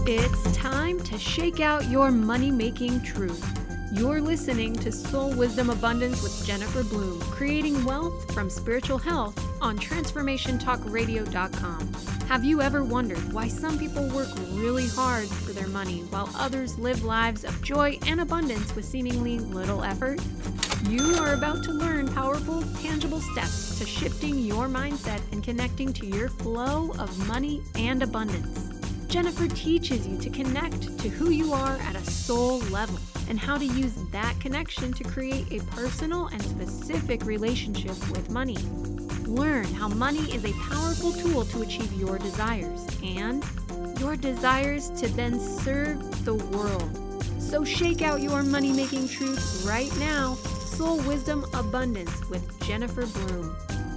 It's time to shake out your money-making truth. You're listening to Soul Wisdom Abundance with Jennifer Bloom, creating wealth from spiritual health on transformationtalkradio.com. Have you ever wondered why some people work really hard for their money while others live lives of joy and abundance with seemingly little effort? You are about to learn powerful, tangible steps to shifting your mindset and connecting to your flow of money and abundance. Jennifer teaches you to connect to who you are at a soul level and how to use that connection to create a personal and specific relationship with money. Learn how money is a powerful tool to achieve your desires and your desires to then serve the world. So shake out your money-making truth right now. Soul Wisdom Abundance with Jennifer Bloom.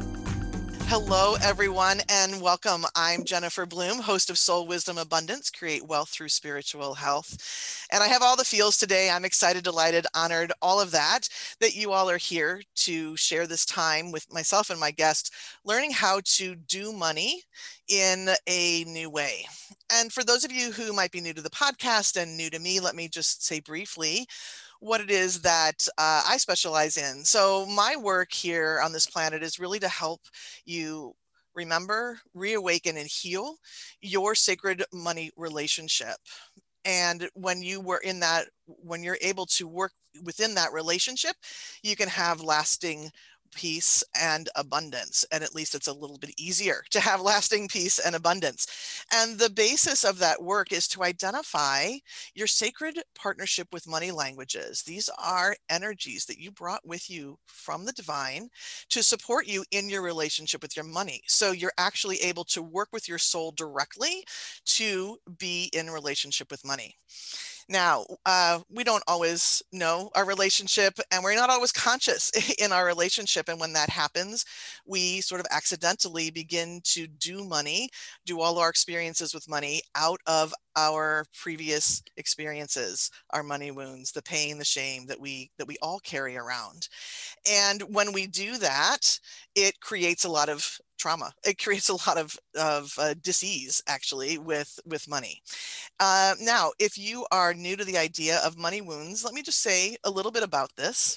Hello, everyone, and welcome. I'm Jennifer Bloom, host of Soul Wisdom Abundance, Create Wealth Through Spiritual Health. And I have all the feels today. I'm excited, delighted, honored, all of that you all are here to share this time with myself and my guest, learning how to do money in a new way. And for those of you who might be new to the podcast and new to me, let me just say briefly what it is that I specialize in. So my work here on this planet is really to help you remember, reawaken, and heal your sacred money relationship. And when you're able to work within that relationship, you can have lasting peace and abundance. And at least it's a little bit easier to have lasting peace and abundance. And the basis of that work is to identify your sacred partnership with money languages. These are energies that you brought with you from the divine to support you in your relationship with your money. So you're actually able to work with your soul directly to be in relationship with money. Now, we don't always know our relationship, and we're not always conscious in our relationship. And when that happens, we sort of accidentally begin to do all our experiences with money out of our previous experiences, our money wounds, the pain, the shame that we all carry around. And when we do that, it creates a lot of trauma. It creates a lot of dis-ease, actually, with money. Now, if you are new to the idea of money wounds, let me just say a little bit about this.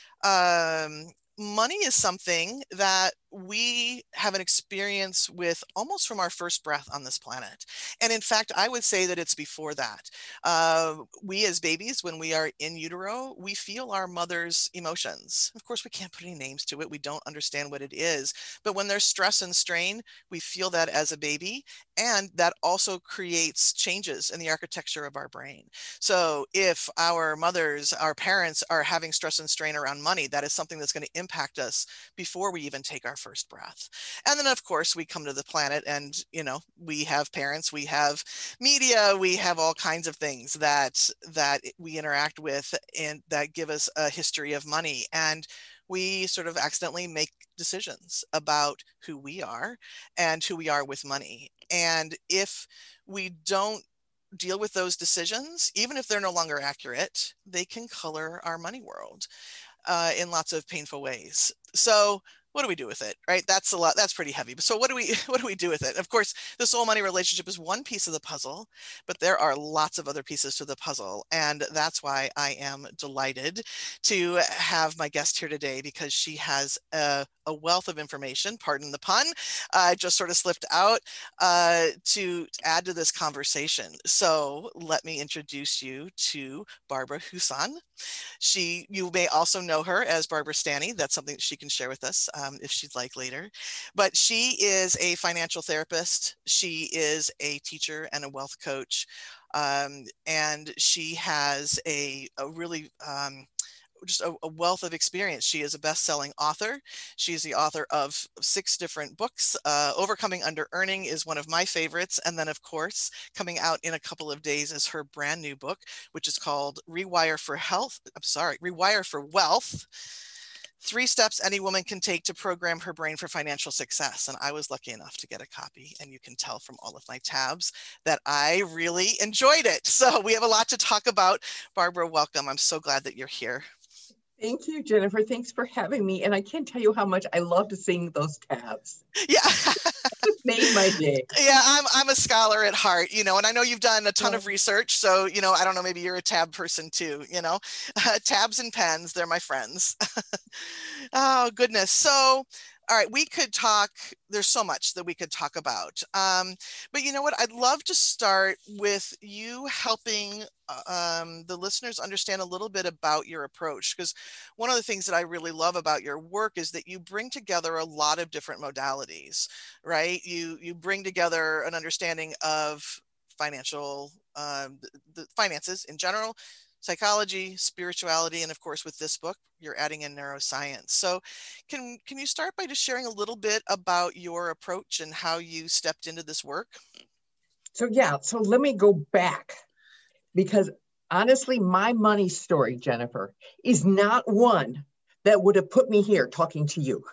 Money is something that we have an experience with almost from our first breath on this planet. And in fact, I would say that it's before that. We as babies, when we are in utero, we feel our mother's emotions. Of course, we can't put any names to it. We don't understand what it is. But when there's stress and strain, we feel that as a baby. And that also creates changes in the architecture of our brain. So if our mothers, our parents are having stress and strain around money, that is something that's going to impact us before we even take our first breath. And then, of course, we come to the planet and, we have parents, we have media, we have all kinds of things that we interact with and that give us a history of money. And we sort of accidentally make decisions about who we are and who we are with money. And if we don't deal with those decisions, even if they're no longer accurate, they can color our money world in lots of painful ways. So what do we do with it, right? That's a lot. That's pretty heavy. So what do we do with it? Of course, the soul money relationship is one piece of the puzzle, but there are lots of other pieces to the puzzle. And that's why I am delighted to have my guest here today, because she has a wealth of information, pardon the pun, just sort of slipped out to add to this conversation. So let me introduce you to Barbara Huson. You may also know her as Barbara Stanny. That's something that she can share with us if she'd like later. But she is a financial therapist. She is a teacher and a wealth coach. And she has a really just a wealth of experience. She is a best-selling author. She is the author of 6 different books. Overcoming Under-Earning is one of my favorites. And then, of course, coming out in a couple of days is her brand new book, which is called Rewire for Wealth. 3 steps any woman can take to program her brain for financial success. And I was lucky enough to get a copy, and you can tell from all of my tabs that I really enjoyed it. So we have a lot to talk about. Barbara, welcome. I'm so glad that you're here. Thank you, Jennifer. Thanks for having me. And I can't tell you how much I love to sing those tabs. Yeah. It made my day. Yeah, I'm a scholar at heart, and I know you've done a ton of research. So, I don't know, maybe you're a tab person too, tabs and pens, they're my friends. Oh, goodness. So, all right, we could talk. There's so much that we could talk about. But you know what? I'd love to start with you helping the listeners understand a little bit about your approach, because one of the things that I really love about your work is that you bring together a lot of different modalities, right? You bring together an understanding of financial, the finances in general, psychology, spirituality, and of course, with this book, you're adding in neuroscience. So can you start by just sharing a little bit about your approach and how you stepped into this work? So let me go back, because honestly, my money story, Jennifer, is not one that would have put me here talking to you.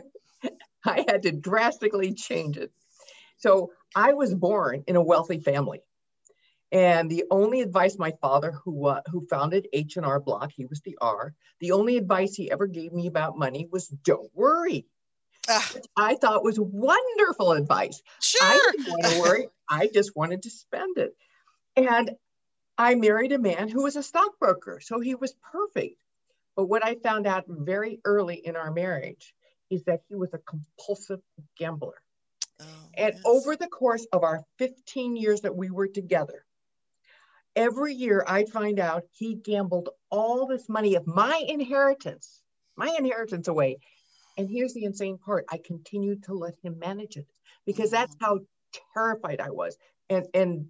I had to drastically change it. So I was born in a wealthy family. And the only advice my father, who founded H&R Block, he was the R, the only advice he ever gave me about money was don't worry. Which I thought was wonderful advice. Sure. I didn't want to worry. I just wanted to spend it. And I married a man who was a stockbroker, so he was perfect. But what I found out very early in our marriage is that he was a compulsive gambler. And over the course of our 15 years that we were together, every year I'd find out he gambled all this money of my inheritance away. And here's the insane part. I continued to let him manage it because that's how terrified I was and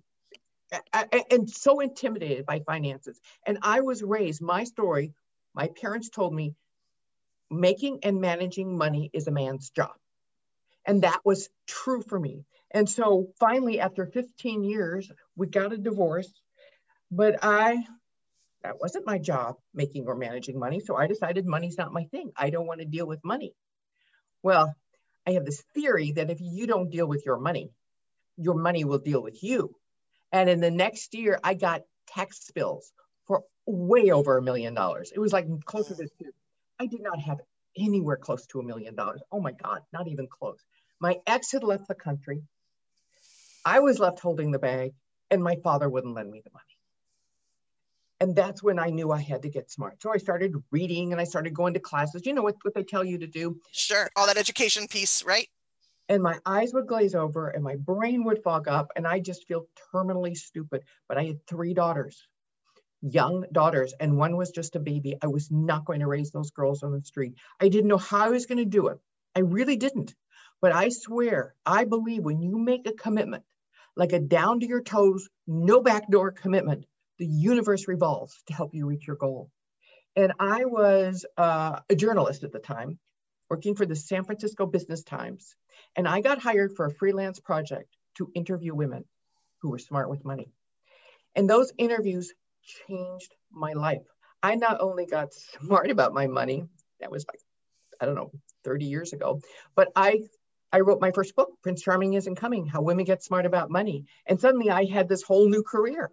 so intimidated by finances. And I was raised, my story, my parents told me, making and managing money is a man's job. And that was true for me. And so finally, after 15 years, we got a divorce. But that wasn't my job, making or managing money. So I decided money's not my thing. I don't want to deal with money. Well, I have this theory that if you don't deal with your money will deal with you. And in the next year, I got tax bills for way over $1 million. It was like closer to two. I did not have anywhere close to $1 million. Oh my God, not even close. My ex had left the country. I was left holding the bag, and my father wouldn't lend me the money. And that's when I knew I had to get smart. So I started reading and I started going to classes. You know what they tell you to do? Sure. All that education piece, right? And my eyes would glaze over and my brain would fog up and I just feel terminally stupid. But I had 3 daughters, young daughters, and one was just a baby. I was not going to raise those girls on the street. I didn't know how I was going to do it. I really didn't. But I swear, I believe when you make a commitment, like a down to your toes, no backdoor commitment, the universe revolves to help you reach your goal. And I was a journalist at the time, working for the San Francisco Business Times. And I got hired for a freelance project to interview women who were smart with money. And those interviews changed my life. I not only got smart about my money, that was like, I don't know, 30 years ago, but I wrote my first book, Prince Charming Isn't Coming, How Women Get Smart About Money. And suddenly I had this whole new career.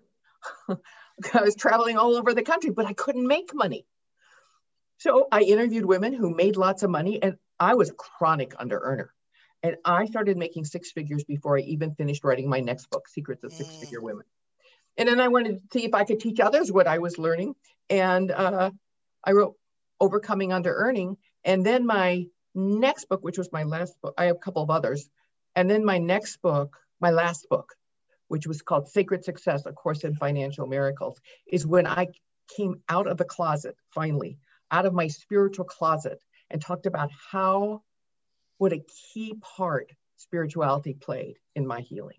I was traveling all over the country, but I couldn't make money. So I interviewed women who made lots of money, and I was a chronic under-earner. And I started making 6 figures before I even finished writing my next book, Secrets of Six-Figure Women. And then I wanted to see if I could teach others what I was learning. And I wrote Overcoming Under-Earning. And then my next book, which was my last book, I have a couple of others. And then my next book, my last book, which was called Sacred Success, A Course in Financial Miracles, is when I came out of the closet, finally, out of my spiritual closet, and talked about what a key part spirituality played in my healing.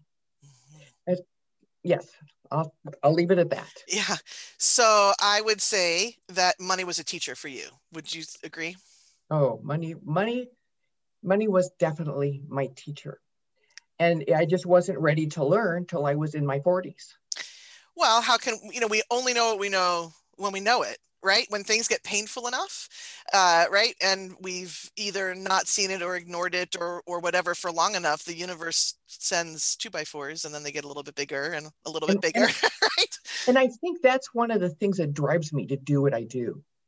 Yes, I'll leave it at that. Yeah. So I would say that money was a teacher for you. Would you agree? Oh, money was definitely my teacher. And I just wasn't ready to learn till I was in my 40s. Well, how can, we only know what we know when we know it, right? When things get painful enough, right? And we've either not seen it or ignored it or whatever for long enough, the universe sends 2x4s and then they get a little bit bigger and a little bit bigger, right? And I think that's one of the things that drives me to do what I do.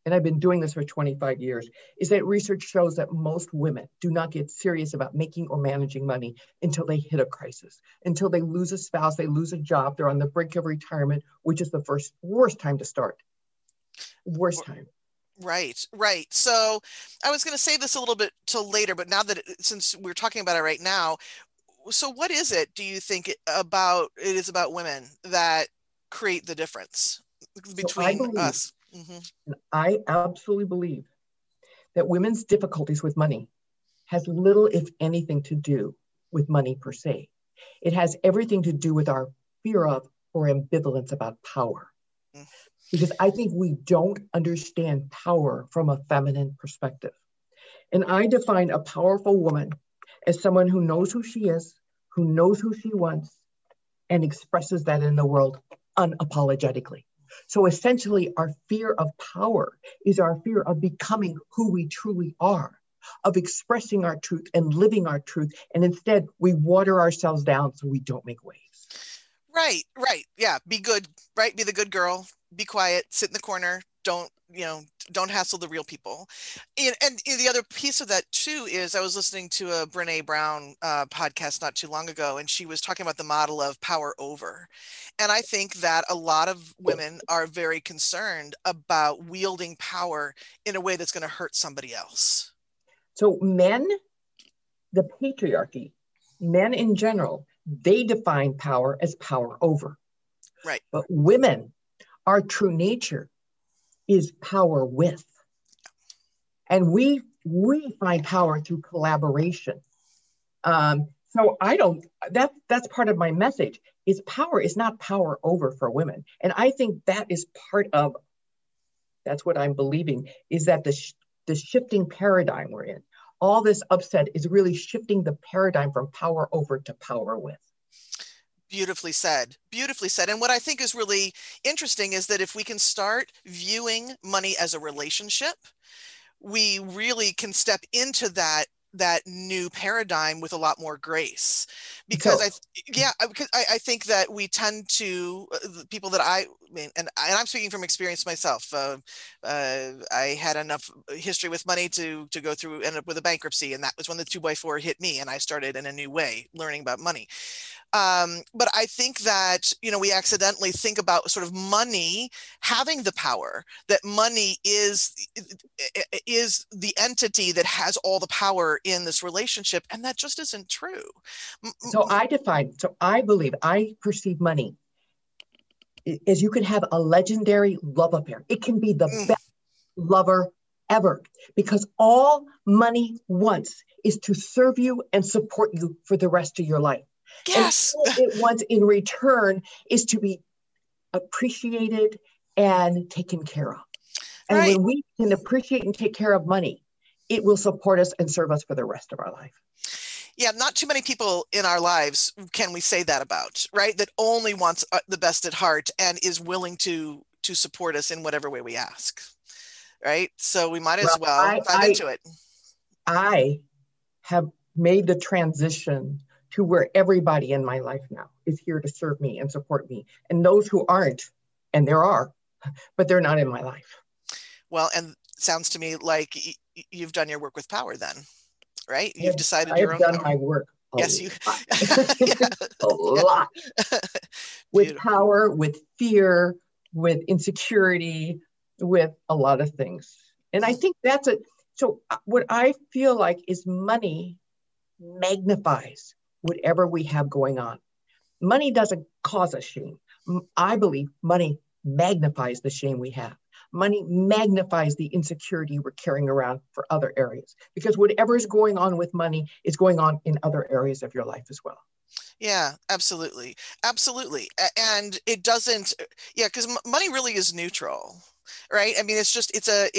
and I've been doing this for 25 years, is that research shows that most women do not get serious about making or managing money until they hit a crisis, until they lose a spouse, they lose a job, they're on the brink of retirement, which is the worst time to start. Worst time. Right. So I was going to save this a little bit till later, but now that since we're talking about it right now, so what is it, do you think it is about women that create the difference between us? And I absolutely believe that women's difficulties with money has little, if anything, to do with money per se. It has everything to do with our fear of or ambivalence about power. Because I think we don't understand power from a feminine perspective. And I define a powerful woman as someone who knows who she is, who knows who she wants, and expresses that in the world unapologetically. So essentially, our fear of power is our fear of becoming who we truly are, of expressing our truth and living our truth. And instead, we water ourselves down so we don't make waves. Right. Yeah. Be good, right? Be the good girl, be quiet, sit in the corner. Don't hassle the real people. And the other piece of that too is I was listening to a Brene Brown podcast not too long ago, and she was talking about the model of power over. And I think that a lot of women are very concerned about wielding power in a way that's going to hurt somebody else. So men, the patriarchy, men in general, they define power as power over. Right. But women, our true nature is power with. And we find power through collaboration. So that's part of my message, is power is not power over for women. And I think that is that's what I'm believing, is that the shifting paradigm we're in, all this upset is really shifting the paradigm from power over to power with. Beautifully said. And what I think is really interesting is that if we can start viewing money as a relationship, we really can step into that new paradigm with a lot more grace. Because I think that we tend to, the people that and I'm speaking from experience myself. I had enough history with money to go through, end up with a bankruptcy. And that was when the 2x4 hit me and I started in a new way learning about money. But I think that, we accidentally think about sort of money having the power, that money is the entity that has all the power in this relationship. And that just isn't true. So I believe, I perceive money as you can have a legendary love affair. It can be the best lover ever, because all money wants is to serve you and support you for the rest of your life. Yes. And all it wants in return is to be appreciated and taken care of. And right. When we can appreciate and take care of money, it will support us and serve us for the rest of our life. Yeah, not too many people in our lives can we say that about, right? That only wants the best at heart and is willing to support us in whatever way we ask, right? So we might as well dive into it. I have made the transition to where everybody in my life now is here to serve me and support me. And those who aren't, and there are, but they're not in my life. Well, and sounds to me like you've done your work with power then, right? You've decided your own power. I've done my work. Yes, you. A lot. With power, with fear, with insecurity, with a lot of things. And I think that's it. So what I feel like is money magnifies whatever we have going on. Money doesn't cause us shame. I believe money magnifies the shame we have. Money magnifies the insecurity we're carrying around for other areas, because whatever is going on with money is going on in other areas of your life as well. Yeah, absolutely. And it doesn't, because money really is neutral, right? I mean, it's just,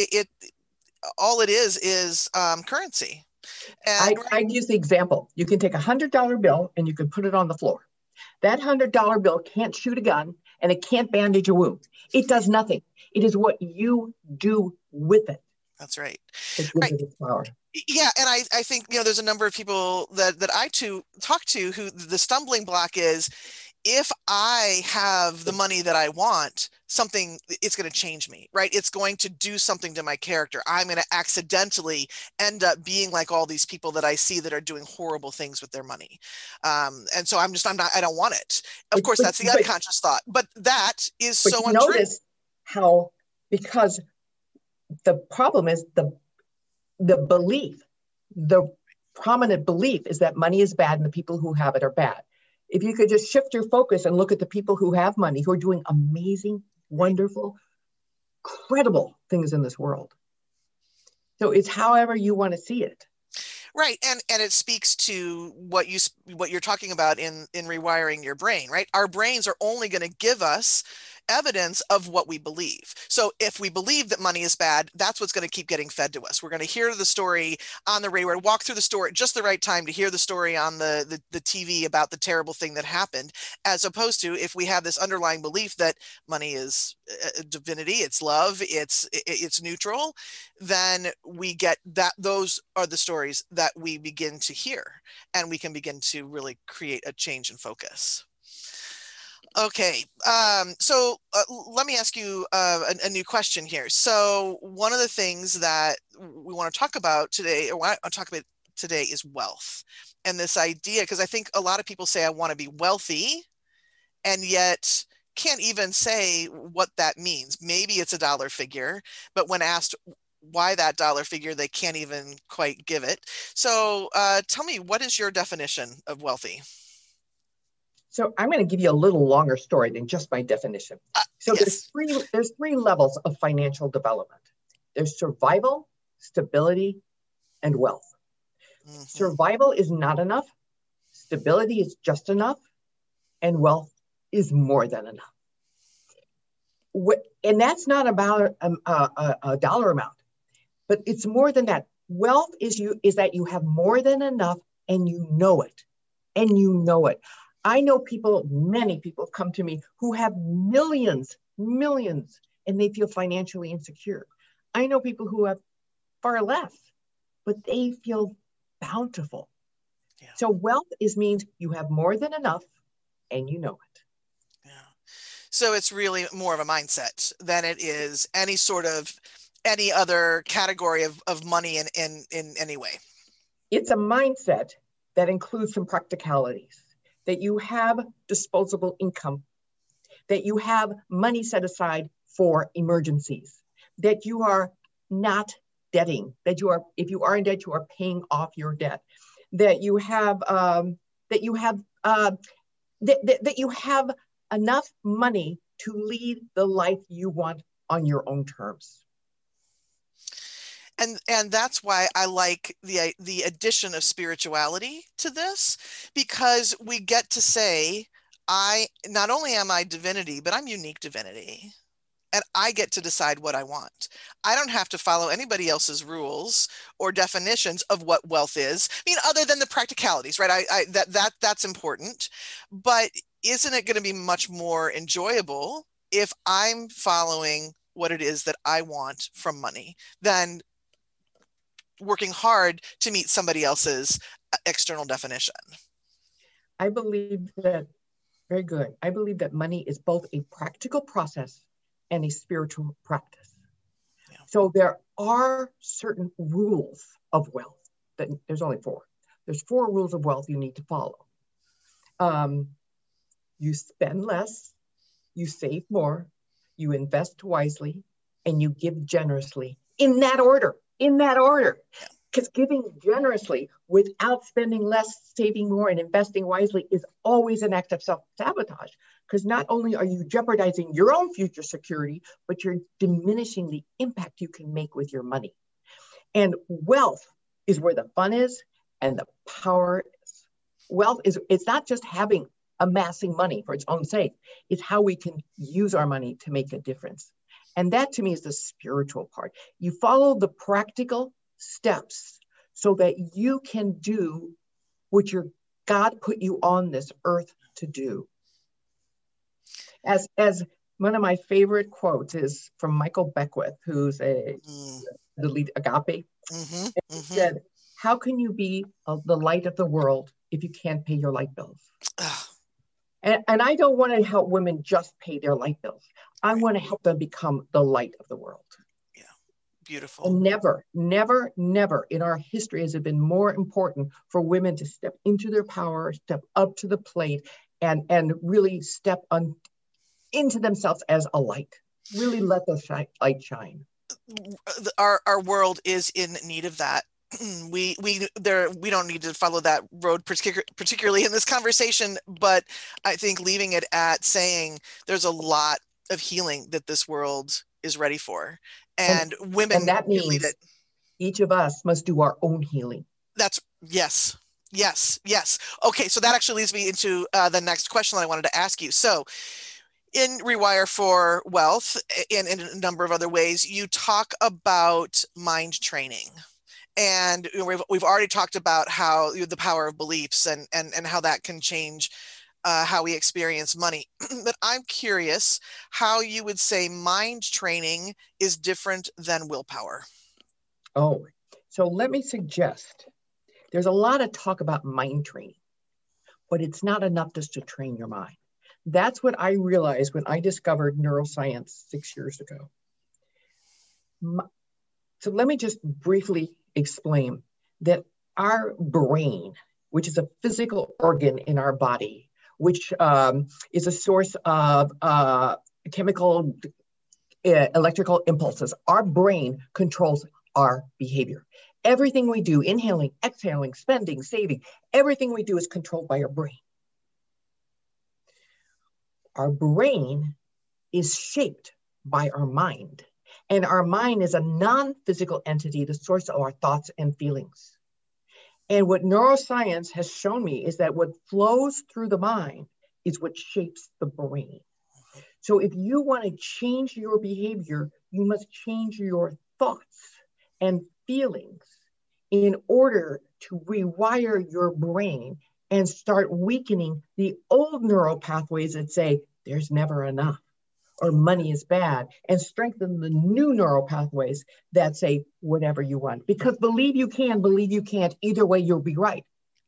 all it is currency. And I'd use the example. You can take $100 bill and you can put it on the floor. That $100 bill can't shoot a gun and it can't bandage a wound. It does nothing. It is what you do with it. That's right. It gives it its power. Yeah, and I think there's a number of people that I too talk to who the stumbling block is if I have the money that I want, it's going to change me, right? It's going to do something to my character. I'm going to accidentally end up being like all these people that I see that are doing horrible things with their money. And so I don't want it. Of course, that's the unconscious thought, but that is so untrue. Notice how, because the problem is the belief, the prominent belief is that money is bad and the people who have it are bad. If you could just shift your focus and look at the people who have money, who are doing amazing, wonderful, credible things in this world. So it's however you want to see it. Right. And it speaks to what you're talking about in rewiring your brain, right? Our brains are only going to give us evidence of what we believe. So if we believe that money is bad, that's what's going to keep getting fed to us. We're going to hear the story on the radio, walk through the store at just the right time to hear the story on the TV about the terrible thing that happened, as opposed to if we have this underlying belief that money is divinity, it's love, it's neutral, then we get that. Those are the stories that we begin to hear, and we can begin to really create a change in focus. Okay, so let me ask you a new question here. So one of the things that we want to talk about today, or what I talk about today, is wealth. And this idea, because I think a lot of people say, I want to be wealthy, and yet can't even say what that means. Maybe it's a dollar figure, but when asked why that dollar figure, they can't even quite give it. So tell me, what is your definition of wealthy? So I'm going to give you a little longer story than just my definition. So yes. There's three levels of financial development. There's survival, stability, and wealth. Mm-hmm. Survival is not enough. Stability is just enough. And wealth is more than enough. And that's not about a dollar amount, but it's more than that. Wealth is that you have more than enough, and you know it. And you know it. I know many people come to me who have millions, and they feel financially insecure. I know people who have far less, but they feel bountiful. Yeah. So wealth means you have more than enough, and you know it. Yeah. So it's really more of a mindset than it is any other category of money in any way. It's a mindset that includes some practicalities. That you have disposable income, that you have money set aside for emergencies, that you are not debting, that if you are in debt, you are paying off your debt, that you have enough money to lead the life you want on your own terms. And that's why I like the addition of spirituality to this, because we get to say, not only am I divinity, but I'm unique divinity. And I get to decide what I want. I don't have to follow anybody else's rules or definitions of what wealth is. I mean, other than the practicalities, right? That's important. But isn't it going to be much more enjoyable if I'm following what it is that I want from money than working hard to meet somebody else's external definition? I believe that, very good. I believe that money is both a practical process and a spiritual practice. Yeah. So there are certain rules of wealth. There's only 4. There's 4 rules of wealth you need to follow. You spend less, you save more, you invest wisely, and you give generously, in that order. Because giving generously without spending less, saving more, and investing wisely is always an act of self-sabotage. Because not only are you jeopardizing your own future security, but you're diminishing the impact you can make with your money. And wealth is where the fun is and the power is. Wealth it's not just amassing money for its own sake. It's how we can use our money to make a difference. And that to me is the spiritual part. You follow the practical steps so that you can do what your God put you on this earth to do. As one of my favorite quotes is from Michael Beckwith, who's the lead Agape. Mm-hmm. He said, "How can you be the light of the world if you can't pay your light bills?" And I don't want to help women just pay their light bills. I want to help them become the light of the world. Yeah, beautiful. And never, never, never in our history has it been more important for women to step into their power, step up to the plate, and really step into themselves as a light. Really let the light shine. Our world is in need of that. We don't need to follow that road particularly in this conversation, but I think leaving it at saying there's a lot of healing that this world is ready for, and women, and that means each of us must do our own healing. That's yes. Okay, so that actually leads me into the next question that I wanted to ask you. So in Rewire for Wealth, and in a number of other ways, you talk about mind training. And we've already talked about how the power of beliefs and how that can change how we experience money. But I'm curious how you would say mind training is different than willpower. Oh, so let me suggest there's a lot of talk about mind training, but it's not enough just to train your mind. That's what I realized when I discovered neuroscience 6 years ago. So let me just briefly explain that our brain, which is a physical organ in our body, which is a source of chemical, electrical impulses, our brain controls our behavior. Everything we do, inhaling, exhaling, spending, saving, everything we do is controlled by our brain. Our brain is shaped by our mind. And our mind is a non-physical entity, the source of our thoughts and feelings. And what neuroscience has shown me is that what flows through the mind is what shapes the brain. So if you want to change your behavior, you must change your thoughts and feelings in order to rewire your brain and start weakening the old neural pathways that say there's never enough or money is bad, and strengthen the new neural pathways that say whatever you want. Because believe you can, believe you can't, either way you'll be right.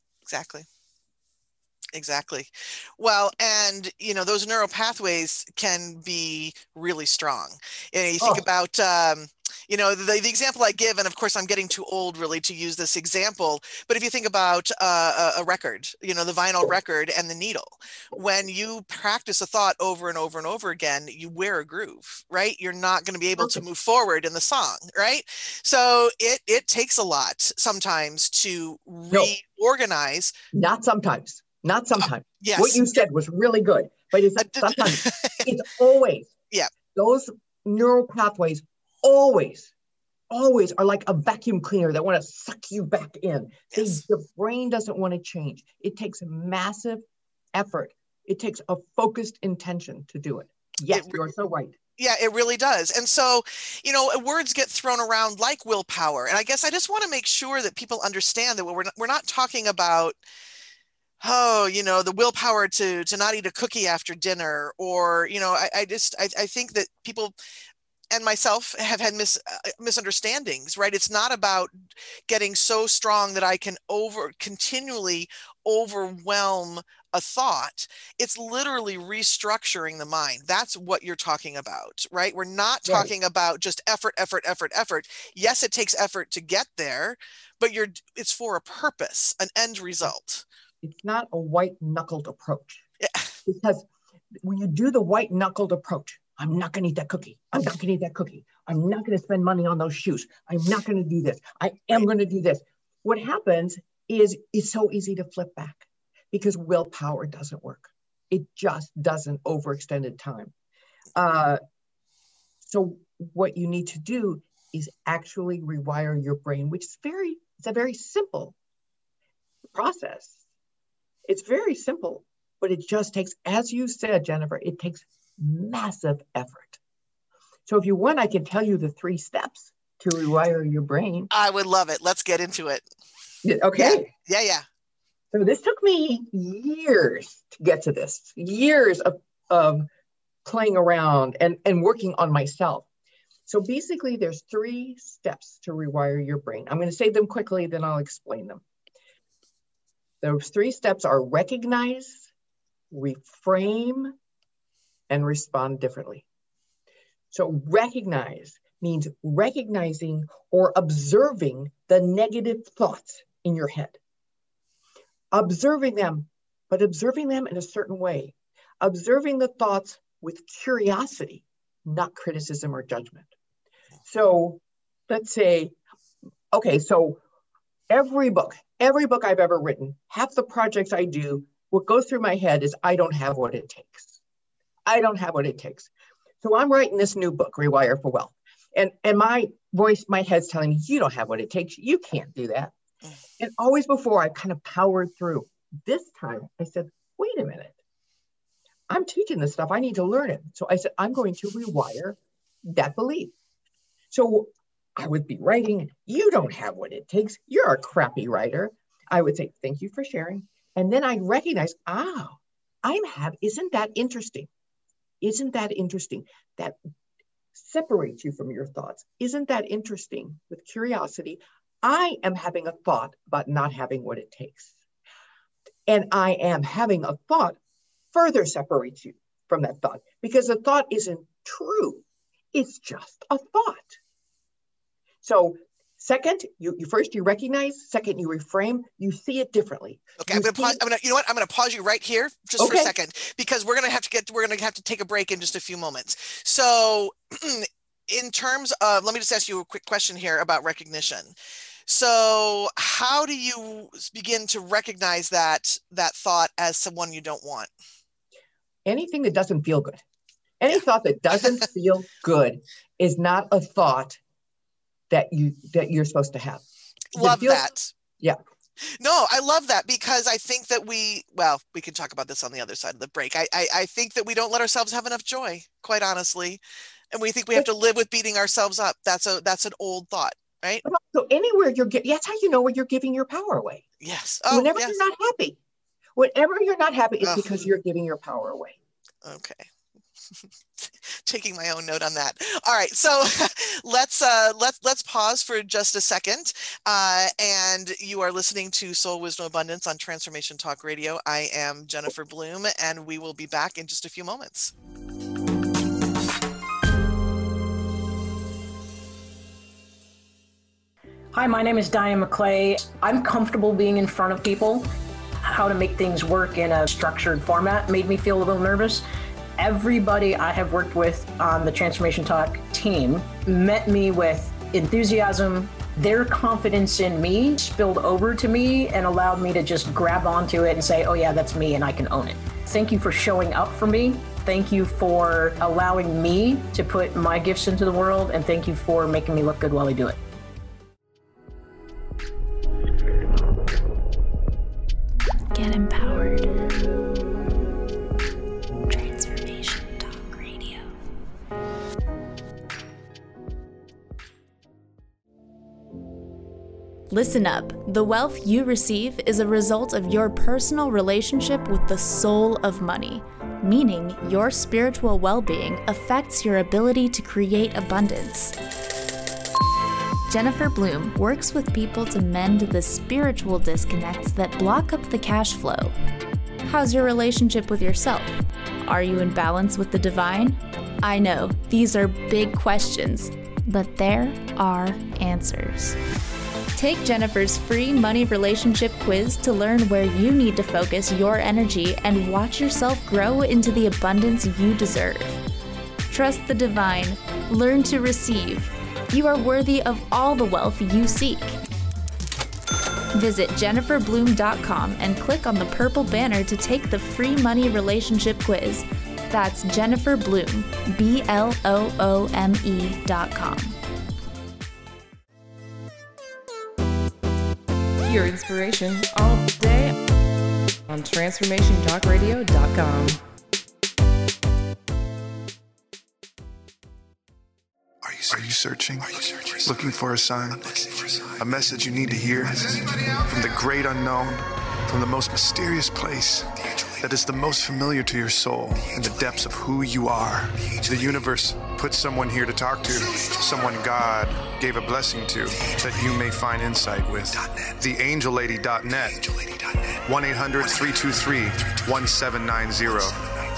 Exactly. Well, and those neural pathways can be really strong. You think about the example I give, and of course I'm getting too old really to use this example, but if you think about a record, the vinyl record and the needle, when you practice a thought over and over and over again, you wear a groove, right? You're not going to be able to move forward in the song, right? So it takes a lot sometimes to reorganize. Not sometimes. Yes. What you said was really good, but it's sometimes. It's always. Yeah. Those neural pathways always are like a vacuum cleaner that want to suck you back in. Yes. The brain doesn't want to change. It takes massive effort. It takes a focused intention to do it. Yes, you're so right. Yeah, it really does. And so, words get thrown around like willpower. And I guess I just want to make sure that people understand that we're not talking about the willpower to not eat a cookie after dinner, or, I think that people and myself have had misunderstandings, right? It's not about getting so strong that I can continually overwhelm a thought. It's literally restructuring the mind. That's what you're talking about, right? We're not talking about just effort. Yes, it takes effort to get there, but it's for a purpose, an end result. It's not a white-knuckled approach. Yeah. Because when you do the white-knuckled approach, I'm not going to eat that cookie. I'm not going to eat that cookie. I'm not going to spend money on those shoes. I'm not going to do this. I am going to do this. What happens is it's so easy to flip back because willpower doesn't work. It just doesn't overextended time. So what you need to do is actually rewire your brain, which is it's a very simple process. It's very simple, but it just takes, as you said, Jennifer, it takes massive effort. So if you want, I can tell you the 3 steps to rewire your brain. I would love it. Let's get into it. Okay. Yeah. So this took me years to get to this, years of playing around and working on myself. So basically there's 3 steps to rewire your brain. I'm going to say them quickly, then I'll explain them. Those 3 steps are recognize, reframe, and respond differently. So recognize means recognizing or observing the negative thoughts in your head. Observing them, but observing them in a certain way. Observing the thoughts with curiosity, not criticism or judgment. So let's say, okay, so every book I've ever written, half the projects I do, what goes through my head is I don't have what it takes. I don't have what it takes. So I'm writing this new book, Rewire for Wealth. And my voice, my head's telling me, you don't have what it takes. You can't do that. And always before I kind of powered through. This time I said, wait a minute. I'm teaching this stuff. I need to learn it. So I said, I'm going to rewire that belief. So I would be writing, you don't have what it takes. You're a crappy writer. I would say, thank you for sharing. And then I'd recognize, isn't that interesting? Isn't that interesting? That separates you from your thoughts. Isn't that interesting? With curiosity, I am having a thought about not having what it takes. And I am having a thought further separates you from that thought because the thought isn't true. It's just a thought. So second, you recognize. Second, you reframe. You see it differently. Okay, I'm gonna pause you right here just for a second because we're gonna have to take a break in just a few moments. So, in terms of, let me just ask you a quick question here about recognition. So, how do you begin to recognize that thought as someone you don't want? Anything that doesn't feel good. Any thought that doesn't feel good is not a thought that you're supposed to have. Love that. Yeah. No, I love that because I think that we can talk about this on the other side of the break. I think that we don't let ourselves have enough joy, quite honestly. And we think we have to live with beating ourselves up. That's an old thought, right? So anywhere that's how you know where you're giving your power away. Yes. Whenever you're not happy. Whenever you're not happy, it's because you're giving your power away. Okay. Taking my own note on that. All right, so let's pause for just a second. And you are listening to Soul Wisdom Abundance on Transformation Talk Radio. I am Jennifer Bloom, and we will be back in just a few moments. Hi, my name is Diane McClay. I'm comfortable being in front of people. How to make things work in a structured format made me feel a little nervous. Everybody I have worked with on the Transformation Talk team met me with enthusiasm. Their confidence in me spilled over to me and allowed me to just grab onto it and say, oh yeah, that's me and I can own it. Thank you for showing up for me. Thank you for allowing me to put my gifts into the world. And thank you for making me look good while I do it. Get empowered. Listen up. The wealth you receive is a result of your personal relationship with the soul of money, meaning your spiritual well-being affects your ability to create abundance. Jennifer Bloom works with people to mend the spiritual disconnects that block up the cash flow. How's your relationship with yourself? Are you in balance with the divine? I know, these are big questions, but there are answers. Take Jennifer's free money relationship quiz to learn where you need to focus your energy and watch yourself grow into the abundance you deserve. Trust the divine. Learn to receive. You are worthy of all the wealth you seek. Visit jenniferbloom.com and click on the purple banner to take the free money relationship quiz. That's Jennifer Bloom, BLOOME.com. Your inspiration all day on TransformationTalkRadio.com. Are you searching? Looking for a sign? A message you need to hear? From the great unknown, from the most mysterious place, that is the most familiar to your soul in the depths of who you are. The universe put someone here to talk to, someone God gave a blessing to, that you may find insight with. TheAngelLady.net, 1-800-323-1790.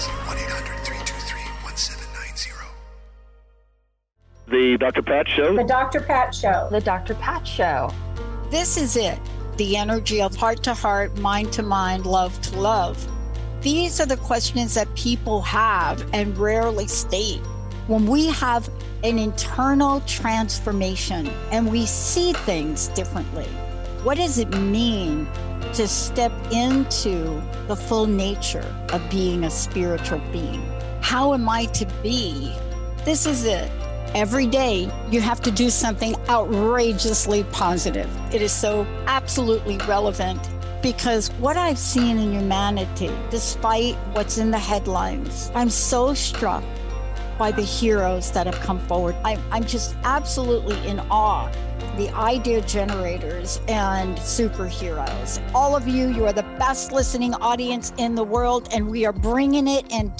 The Dr. Pat Show. The Dr. Pat Show. The Dr. Pat Show. This is it. The energy of heart to heart, mind to mind, love to love. These are the questions that people have and rarely state. When we have an internal transformation and we see things differently, what does it mean to step into the full nature of being a spiritual being? How am I to be? This is it. Every day, you have to do something outrageously positive. It is so absolutely relevant because what I've seen in humanity, despite what's in the headlines, I'm so struck by the heroes that have come forward. I'm just absolutely in awe. The idea generators and superheroes. All of you, you are the best listening audience in the world, and we are bringing it in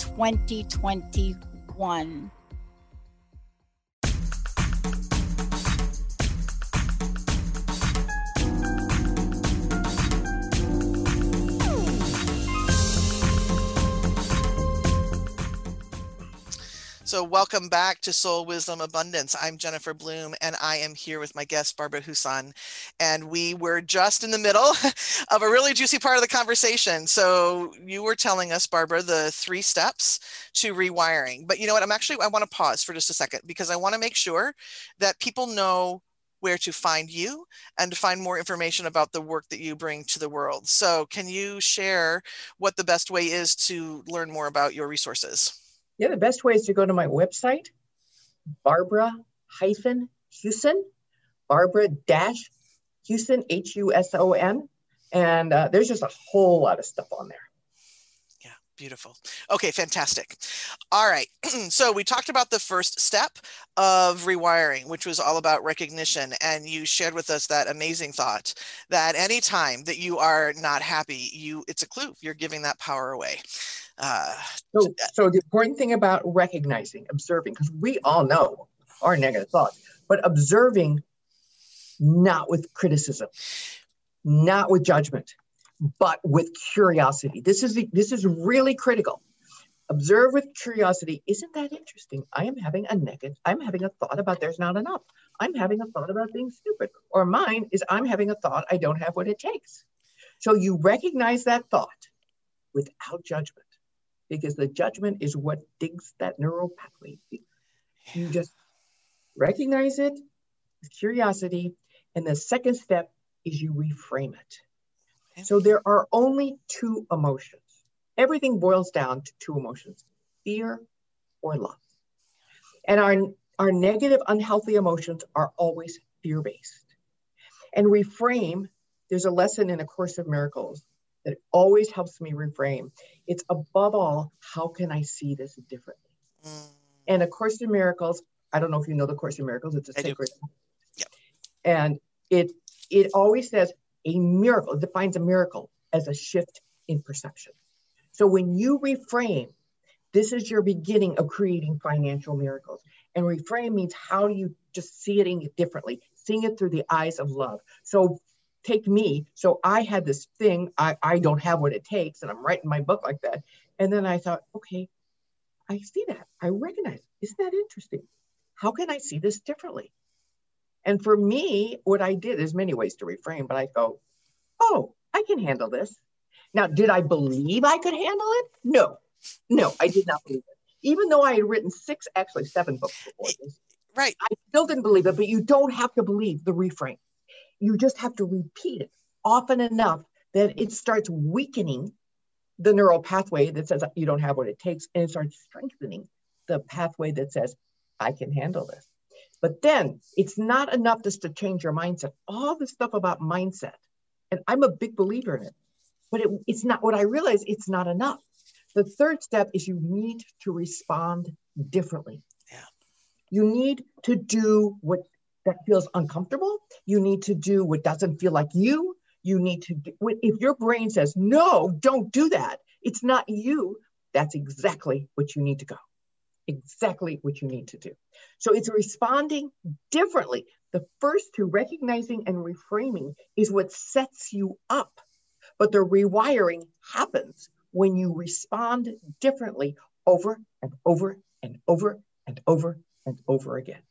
2021. So welcome back to Soul Wisdom Abundance. I'm Jennifer Bloom, and I am here with my guest, Barbara Huson. And we were just in the middle of a really juicy part of the conversation. So you were telling us, Barbara, the 3 steps to rewiring. But you know what? I want to pause for just a second because I want to make sure that people know where to find you and to find more information about the work that you bring to the world. So can you share what the best way is to learn more about your resources? Yeah, the best way is to go to my website, Barbara-Huson, Barbara-Huson, Huson. And there's just a whole lot of stuff on there. Yeah, beautiful. Okay, fantastic. All right. So we talked about the first step of rewiring, which was all about recognition. And you shared with us that amazing thought that anytime that you are not happy, it's a clue. You're giving that power away. So the important thing about recognizing, observing, because we all know our negative thoughts, but observing not with criticism, not with judgment, but with curiosity. This is really critical. Observe with curiosity. Isn't that interesting? I'm having a thought about there's not enough. I'm having a thought about being stupid. Or mine is I'm having a thought I don't have what it takes. So you recognize that thought without judgment. Because the judgment is what digs that neural pathway. You just recognize it with curiosity. And the second step is you reframe it. So there are only 2 emotions. Everything boils down to 2 emotions, fear or love. And our negative, unhealthy emotions are always fear-based. And reframe, there's a lesson in A Course in Miracles that always helps me reframe. It's above all, how can I see this differently? And A Course in Miracles, I don't know if you know The Course in Miracles, it's a sacred. Yep. And it always says a miracle, it defines a miracle as a shift in perception. So when you reframe, this is your beginning of creating financial miracles. And reframe means how do you just see it differently, seeing it through the eyes of love. So take me. So I had this thing, I don't have what it takes, and I'm writing my book like that. And then I thought, okay, I see that. I recognize, isn't that interesting? How can I see this differently? And for me, what I did, there's many ways to reframe, but I go, oh, I can handle this. Now, did I believe I could handle it? No, I did not believe it. Even though I had written 7 books before this. Right. I still didn't believe it, but you don't have to believe the reframe. You just have to repeat it often enough that it starts weakening the neural pathway that says you don't have what it takes, and it starts strengthening the pathway that says, I can handle this. But then it's not enough just to change your mindset. All this stuff about mindset, and I'm a big believer in it, but it's not what I realize, it's not enough. The third step is you need to respond differently. Yeah. You need to do what that feels uncomfortable. You need to do what doesn't feel like you. You need to do, if your brain says, no, don't do that, It's not you. That's exactly what you need to go. Exactly what you need to do. So it's responding differently. The first two, recognizing and reframing, is what sets you up. But the rewiring happens when you respond differently over and over and over and over and over again.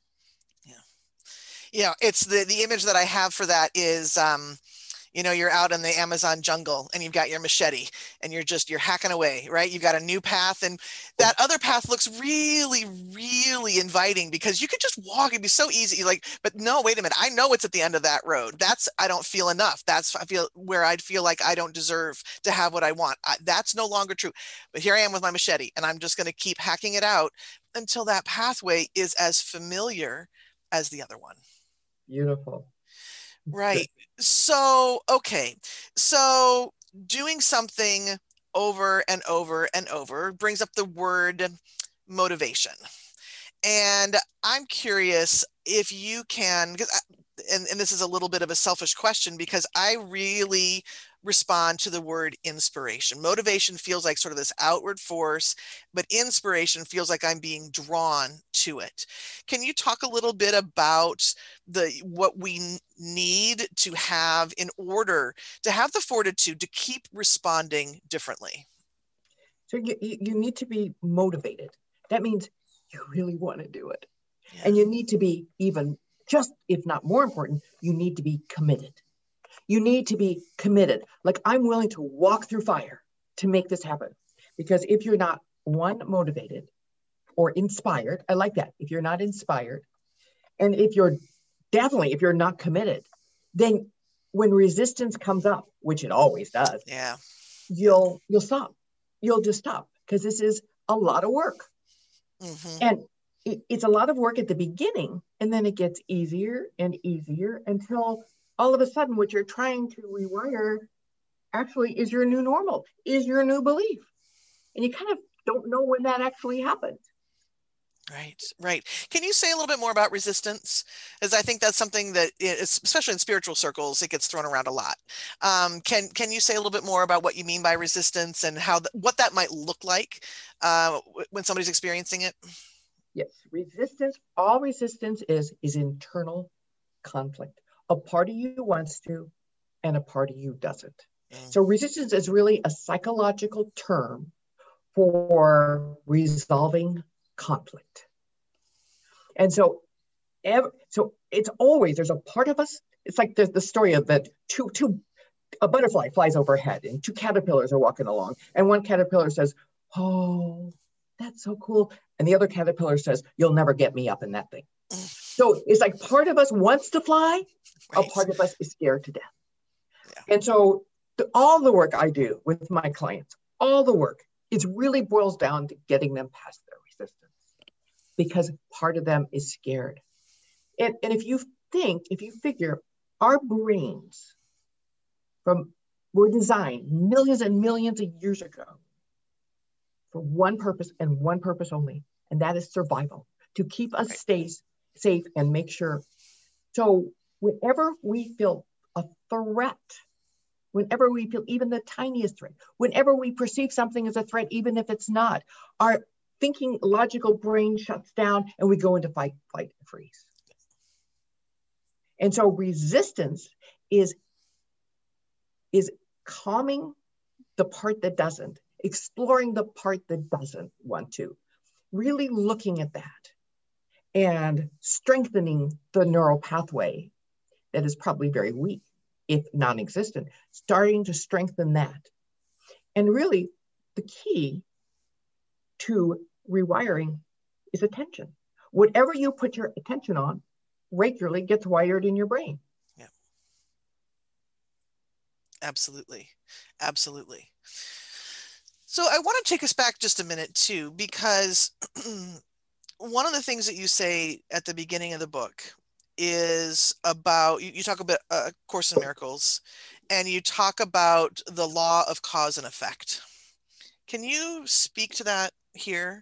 Yeah, it's the image that I have for that is, you're out in the Amazon jungle and you've got your machete and you're hacking away, right? You've got a new path, and that other path looks really, really inviting because you could just walk. It'd be so easy. But no, wait a minute. I know it's at the end of that road. I don't feel enough. I feel where I'd feel like I don't deserve to have what I want. That's no longer true. But here I am with my machete, and I'm just going to keep hacking it out until that pathway is as familiar as the other one. Beautiful. Right. So, okay. So doing something over and over and over brings up the word motivation. And I'm curious if you can, and this is a little bit of a selfish question, because I really respond to the word inspiration. Motivation feels like sort of this outward force, but inspiration feels like I'm being drawn to it. Can you talk a little bit about what we need to have in order to have the fortitude to keep responding differently? So you need to be motivated. That means you really want to do it. Yeah. And you need to be even just, if not more important, you need to be committed. You need to be committed. Like, I'm willing to walk through fire to make this happen. Because if you're not, one, motivated or inspired, I like that. If you're not inspired, and if you're not committed, then when resistance comes up, which it always does, yeah, you'll stop. You'll just stop, because this is a lot of work. Mm-hmm. And it's a lot of work at the beginning, and then it gets easier and easier until all of a sudden what you're trying to rewire actually is your new normal, is your new belief. And you kind of don't know when that actually happens. Right. Can you say a little bit more about resistance? Because I think that's something that, especially in spiritual circles, it gets thrown around a lot. Can you say a little bit more about what you mean by resistance and what that might look like when somebody's experiencing it? Yes, all resistance is internal conflict. A part of you wants to, and a part of you doesn't. So resistance is really a psychological term for resolving conflict. And so it's always, there's a part of us, it's like the story of that a butterfly flies overhead and two caterpillars are walking along, and one caterpillar says, "Oh, that's so cool." And the other caterpillar says, "You'll never get me up in that thing." So it's like part of us wants to fly, right. A part of us is scared to death. Yeah. And so all the work I do with my clients, all the work, it really boils down to getting them past their resistance, because part of them is scared. And if you figure our brains were designed millions and millions of years ago for one purpose and one purpose only, and that is survival, to keep us safe and make sure. So whenever we feel a threat, whenever we feel even the tiniest threat, whenever we perceive something as a threat, even if it's not, our thinking logical brain shuts down and we go into fight, flight, and freeze. And so resistance is calming the part that doesn't, exploring the part that doesn't want to, really looking at that and strengthening the neural pathway that is probably very weak, if non-existent, starting to strengthen that. And really, the key to rewiring is attention. Whatever you put your attention on regularly gets wired in your brain. Yeah. Absolutely. Absolutely. So I want to take us back just a minute too, because one of the things that you say at the beginning of the book is about, you talk about Course in Miracles, and you talk about the law of cause and effect. Can you speak to that here?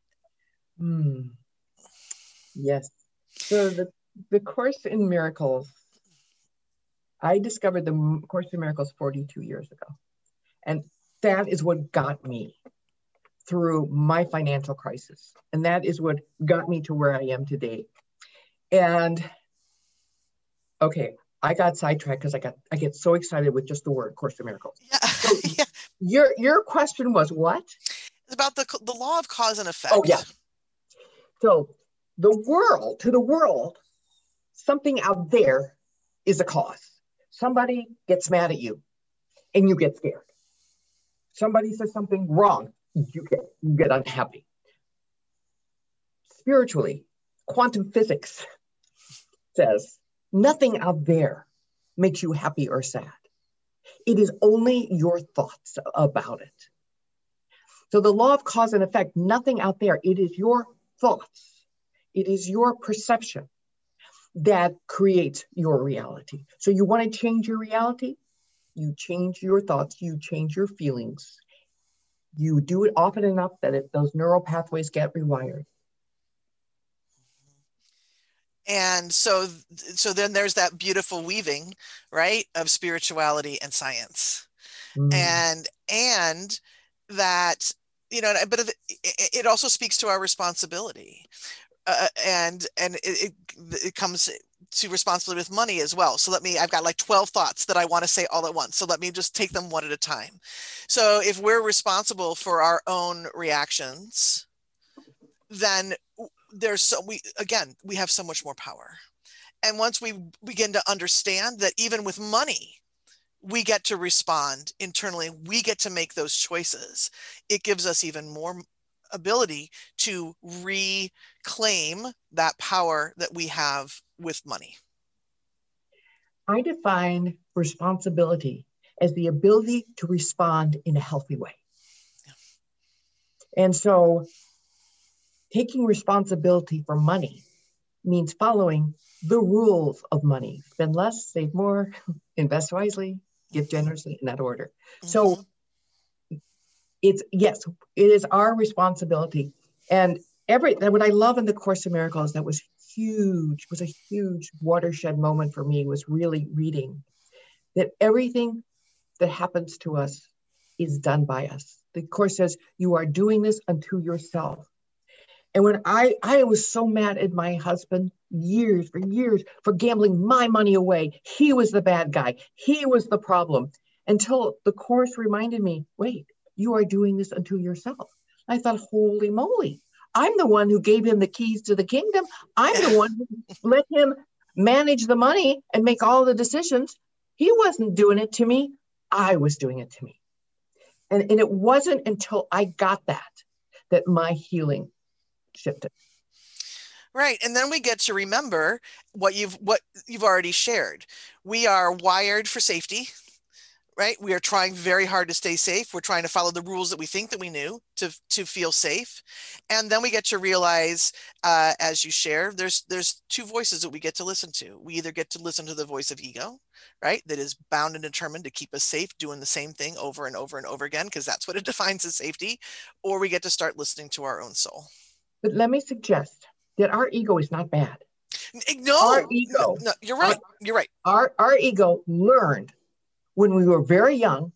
Yes. So the Course in Miracles, I discovered the Course in Miracles 42 years ago. And that is what got me through my financial crisis. And that is what got me to where I am today. And okay, I got sidetracked because I get so excited with just the word Course in Miracles. Yeah. So your question was what? It's about the law of cause and effect. Oh yeah. So to the world, something out there is a cause. Somebody gets mad at you and you get scared. Somebody says something wrong, you get unhappy. Spiritually, quantum physics says nothing out there makes you happy or sad. It is only your thoughts about it. So the law of cause and effect, nothing out there, it is your thoughts. It is your perception that creates your reality. So you want to change your reality? You change your thoughts, you change your feelings. You do it often enough that those neural pathways get rewired. And so then there's that beautiful weaving, right, of spirituality and science. And that, but it also speaks to our responsibility. And it comes to responsibility with money as well. So I've got like 12 thoughts that I want to say all at once. So let me just take them one at a time. So if we're responsible for our own reactions, then we have so much more power. And once we begin to understand that even with money, we get to respond internally, we get to make those choices. It gives us even more ability to reclaim that power that we have with money. I define responsibility as the ability to respond in a healthy way. Yeah. And so taking responsibility for money means following the rules of money. Spend less, save more, invest wisely, give generously, in that order. Mm-hmm. So it is our responsibility. And what I love in the Course in Miracles that was a huge watershed moment for me was really reading that everything that happens to us is done by us. The Course says, you are doing this unto yourself. And when I was so mad at my husband for years for gambling my money away. He was the bad guy. He was the problem, until the Course reminded me, wait, you are doing this unto yourself. I thought, holy moly, I'm the one who gave him the keys to the kingdom. I'm the one who let him manage the money and make all the decisions. He wasn't doing it to me. I was doing it to me. And it wasn't until I got that my healing shifted. Right. And then we get to remember what you've already shared. We are wired for safety, right? We are trying very hard to stay safe. We're trying to follow the rules that we think that we knew to feel safe. And then we get to realize, as you share, there's two voices that we get to listen to. We either get to listen to the voice of ego, right? That is bound and determined to keep us safe, doing the same thing over and over and over again, because that's what it defines as safety. Or we get to start listening to our own soul. But let me suggest that our ego is not bad. No, our ego. No, you're right. You're right. Our ego learned when we were very young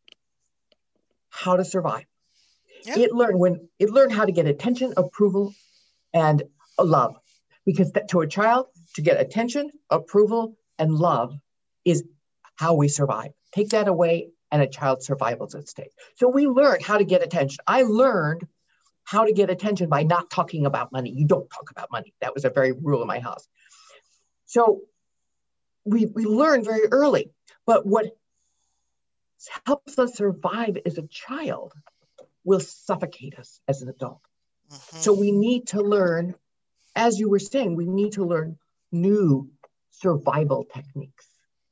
how to survive. Yeah. It learned how to get attention, approval, and love. Because to a child, to get attention, approval, and love is how we survive. Take that away, and a child's survival is at stake. So we learned how to get attention. I learned how to get attention by not talking about money. You don't talk about money. That was a very rule in my house. So we learned very early, but what helps us survive as a child will suffocate us as an adult. Mm-hmm. So we need to learn, as you were saying, we need to learn new survival techniques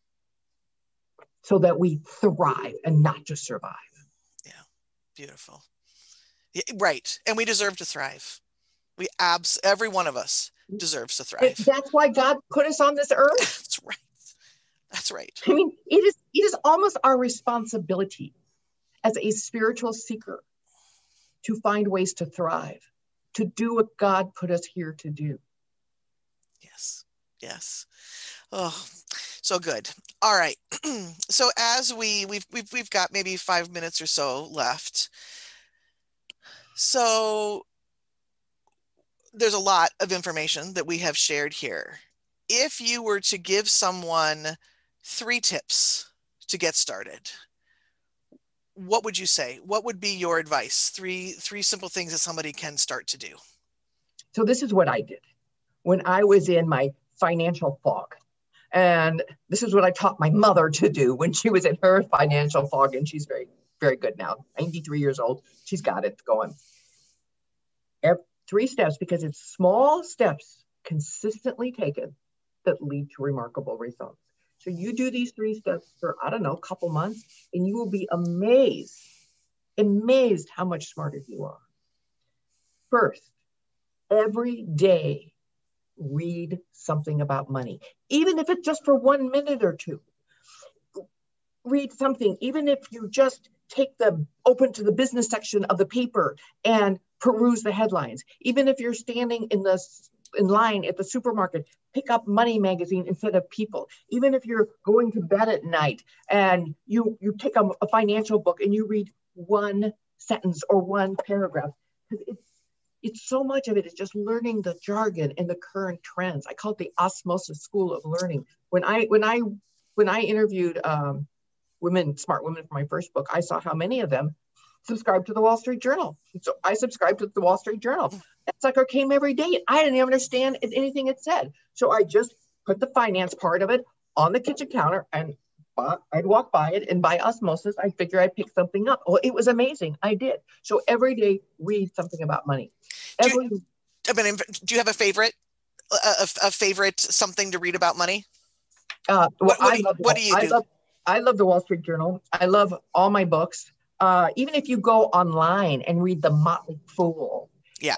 so that we thrive and not just survive. Yeah, beautiful. Right. And we deserve to thrive. Every one of us deserves to thrive. That's why God put us on this earth. That's right. That's right. I mean, it is almost our responsibility as a spiritual seeker to find ways to thrive, to do what God put us here to do. Yes. Yes. Oh, So good. All right. So as we've got maybe 5 minutes or so left. So there's a lot of information that we have shared here. If you were to give someone 3 tips to get started, what would you say? What would be your advice? Three simple things that somebody can start to do. So this is what I did when I was in my financial fog. And this is what I taught my mother to do when she was in her financial fog. And she's very, very good now, 93 years old. She's got it going. 3 steps, because it's small steps consistently taken that lead to remarkable results. So you do these 3 steps for, I don't know, a couple months, and you will be amazed how much smarter you are. First, every day, read something about money, even if it's just for 1 minute or 2. Read something, even if you just open to the business section of the paper and peruse the headlines. Even if you're standing in line at the supermarket, pick up Money magazine instead of People. Even if you're going to bed at night and you take a financial book and you read 1 sentence or 1 paragraph, because it's so much of it is just learning the jargon and the current trends. I call it the osmosis school of learning. When I interviewed smart women for my first book, I saw how many of them subscribed to the Wall Street Journal. So I subscribed to the Wall Street Journal. That sucker came every day. I didn't even understand anything it said. So I just put the finance part of it on the kitchen counter, and I'd walk by it, and by osmosis, I figure I'd pick something up. Well, it was amazing. I did. So every day, read something about money. Do you have a favorite something to read about money? What do you do? I love the Wall Street Journal. I love all my books. Even if you go online and read The Motley Fool,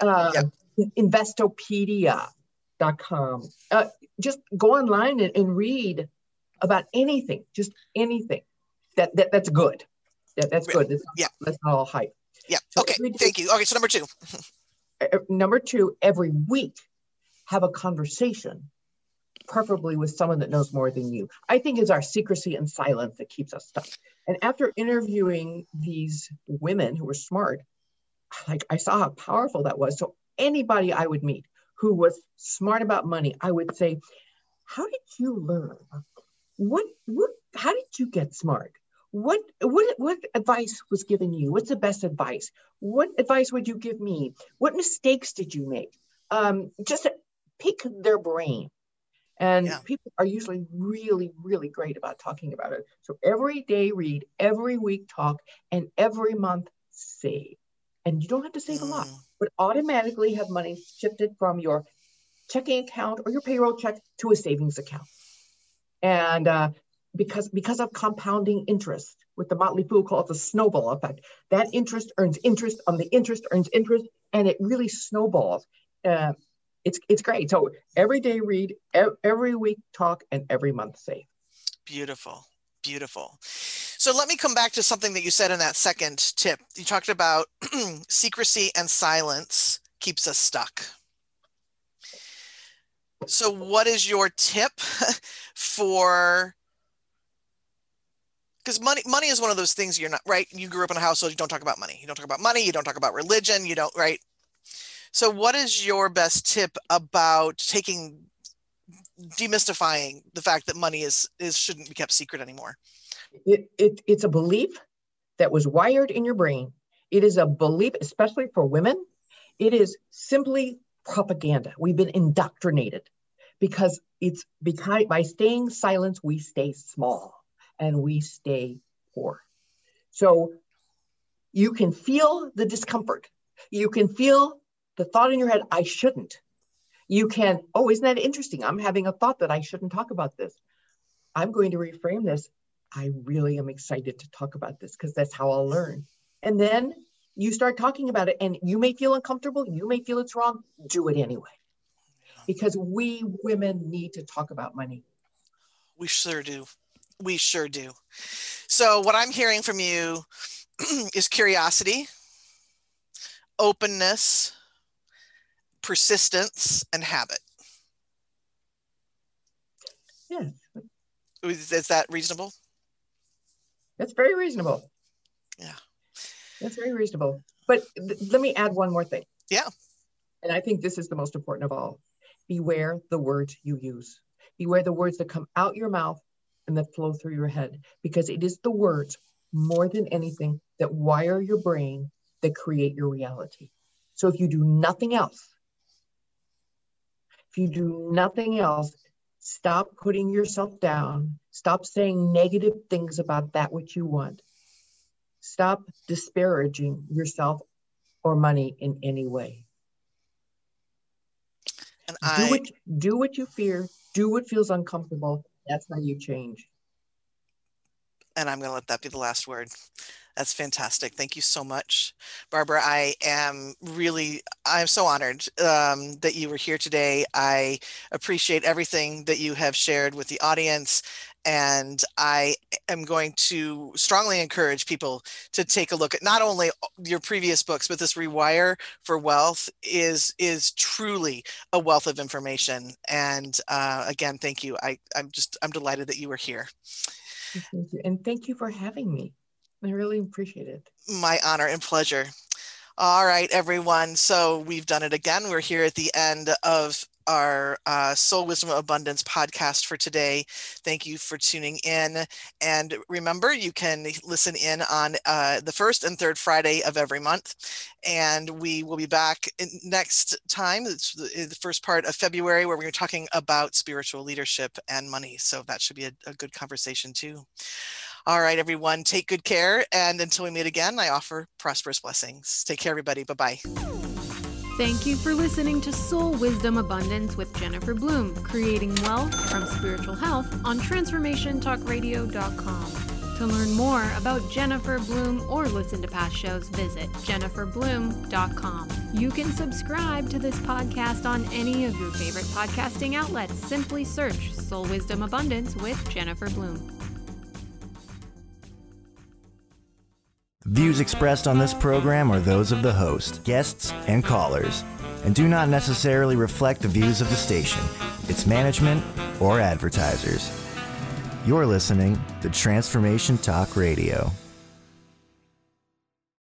Investopedia.com, just go online and read about anything, just anything that's good. That's good. That's not all hype. Yeah. So okay. Thank you. Okay. So number 2. Number 2, every week, have a conversation, preferably with someone that knows more than you. I think it's our secrecy and silence that keeps us stuck. And after interviewing these women who were smart, I saw how powerful that was. So anybody I would meet who was smart about money, I would say, how did you learn? How did you get smart? What advice was given you? What's the best advice? What advice would you give me? What mistakes did you make? Just pick their brain. And people are usually really, really great about talking about it. So every day read, every week talk, and every month save. And you don't have to save a lot, but automatically have money shifted from your checking account or your payroll check to a savings account. And because of compounding interest, with the Motley Fool call it the snowball effect, that interest earns interest on the interest earns interest, and it really snowballs. It's great. So every day read, every week talk, and every month save. Beautiful. Beautiful. So let me come back to something that you said in that second tip. You talked about secrecy and silence keeps us stuck. So what is your tip for, because money is one of those things you're not, right? You grew up in a household, you don't talk about money. You don't talk about money. You don't talk about religion. You don't, right? So what is your best tip about demystifying the fact that money shouldn't be kept secret anymore? It's a belief that was wired in your brain. It is a belief, especially for women. It is simply propaganda. We've been indoctrinated because by staying silent, we stay small and we stay poor. So you can feel the discomfort. You can feel the thought in your head, I shouldn't. You can, isn't that interesting? I'm having a thought that I shouldn't talk about this. I'm going to reframe this. I really am excited to talk about this because that's how I'll learn. And then you start talking about it, and you may feel uncomfortable. You may feel it's wrong. Do it anyway. Because we women need to talk about money. We sure do. We sure do. So what I'm hearing from you is curiosity, openness, persistence, and habit. Yes. Is that reasonable? That's very reasonable. Yeah. That's very reasonable. But let me add one more thing. Yeah. And I think this is the most important of all. Beware the words you use. Beware the words that come out your mouth and that flow through your head, because it is the words more than anything that wire your brain, that create your reality. So if you do nothing else, stop putting yourself down. Stop saying negative things about that which you want. Stop disparaging yourself or money in any way. And do what you fear. Do what feels uncomfortable. That's how you change. And I'm going to let that be the last word. That's fantastic. Thank you so much, Barbara. I am so honored that you were here today. I appreciate everything that you have shared with the audience. And I am going to strongly encourage people to take a look at not only your previous books, but this Rewire for Wealth is truly a wealth of information. And again, thank you. I'm delighted that you were here. Thank you. And thank you for having me. I really appreciate it. My honor and pleasure. All right, everyone. So we've done it again. We're here at the end of our Soul Wisdom Abundance podcast for today. Thank you for tuning in. And remember, you can listen in on the first and third Friday of every month. And we will be back next time. It's the first part of February, where we're going to be talking about spiritual leadership and money. So that should be a good conversation too. All right, everyone, take good care. And until we meet again, I offer prosperous blessings. Take care, everybody. Bye-bye. Thank you for listening to Soul Wisdom Abundance with Jennifer Bloom, creating wealth from spiritual health on TransformationTalkRadio.com. To learn more about Jennifer Bloom or listen to past shows, visit JenniferBloom.com. You can subscribe to this podcast on any of your favorite podcasting outlets. Simply search Soul Wisdom Abundance with Jennifer Bloom. Views expressed on this program are those of the host, guests, and callers, and do not necessarily reflect the views of the station, its management, or advertisers. You're listening to Transformation Talk Radio.